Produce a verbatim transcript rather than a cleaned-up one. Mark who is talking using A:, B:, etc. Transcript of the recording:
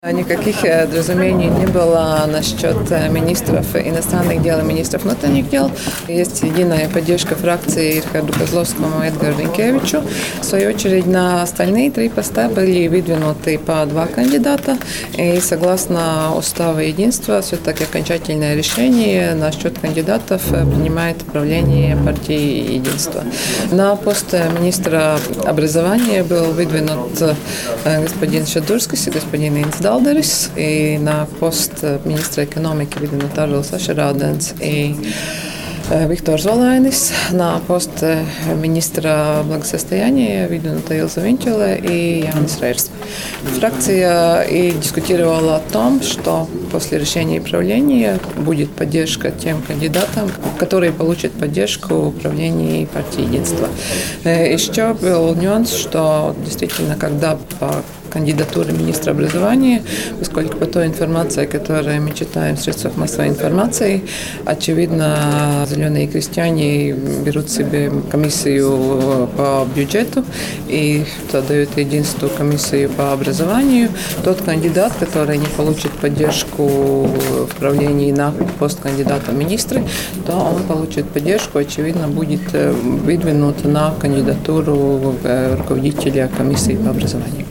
A: Никаких разумений не было насчет министров иностранных дел и министров внутренних дел. Есть единая поддержка фракции Рихарду Козловскому и Эдгару Ринкевичу. В свою очередь на остальные три поста были выдвинуты по два кандидата. И согласно Устава Единства, все-таки окончательное решение насчет кандидатов принимает управление партии Единства. На пост министра образования был выдвинут господин Шадурскис и господин Инцдалдерис, и на пост министра экономики выдвинут Арвils Ašerādens и Viktors Valainis, на пост министра благосостояния выдвинута Илза Винķele и Jānis Reirs. Фракция и дискутировала о том, что после решения правления будет поддержка тем кандидатам, которые получат поддержку в управлении партии Единства. Еще был нюанс, что действительно, когда по кандидатуре министра образования, поскольку по той информации, которую мы читаем в средствах массовой информации, очевидно, зеленые крестьяне берут себе комиссию по бюджету и дают Единству комиссию по образованию. Тот кандидат, который не получит поддержку в правлении на пост кандидата в министры, то он получит поддержку, очевидно, будет выдвинут на кандидатуру руководителя комиссии по образованию.